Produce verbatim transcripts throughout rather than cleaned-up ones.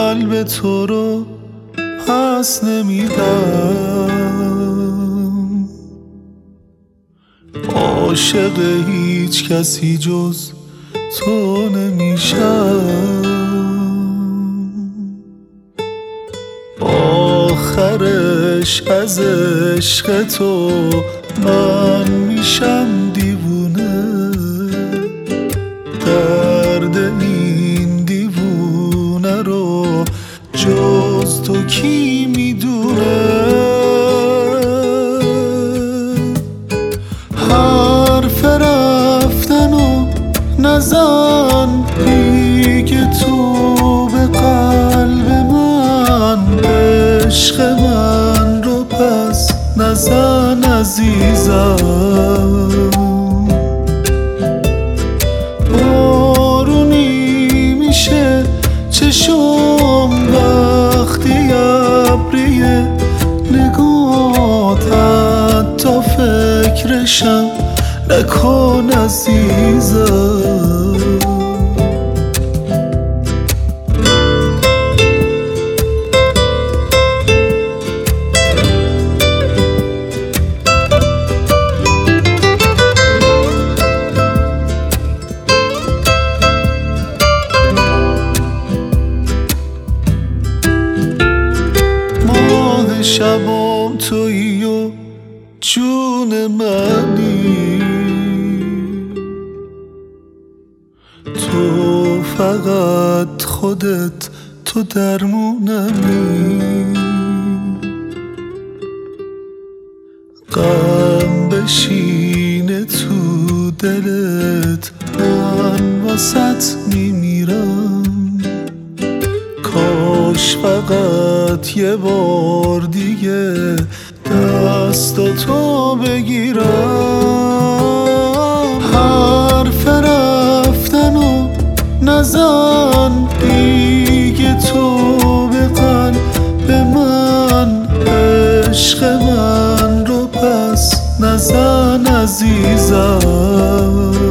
قلب تو رو پس نمیدم. عاشق هیچ کسی جز تو نمیشم. آخرش از عشق تو من میشم دیوونه. درد این دیوونه رو جز تو کی میدونه؟ حرف رفتنو نزن دیگه تو به قلب من. عشق من رو پس نزن عزیزم. بارونی میشه چشم وقتی ابریه نگات، حتی فکرشم نکن عزیزم. شبام تویی و جون منی. تو فقط خودت تو درمونمی. غم بشینه تو دلت من واسط میمیرم. کاش فقط یه بار دیگه دستاتو بگیرم. حرف رفتنو نزن دیگه تو به قلب من. عشق من رو پس نزن عزیزم.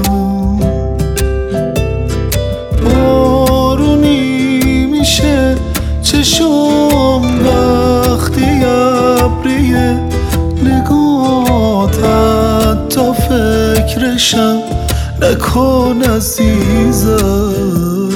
چشم وقتی ابریه نگات، حتی فکرشم نکن عزیزم.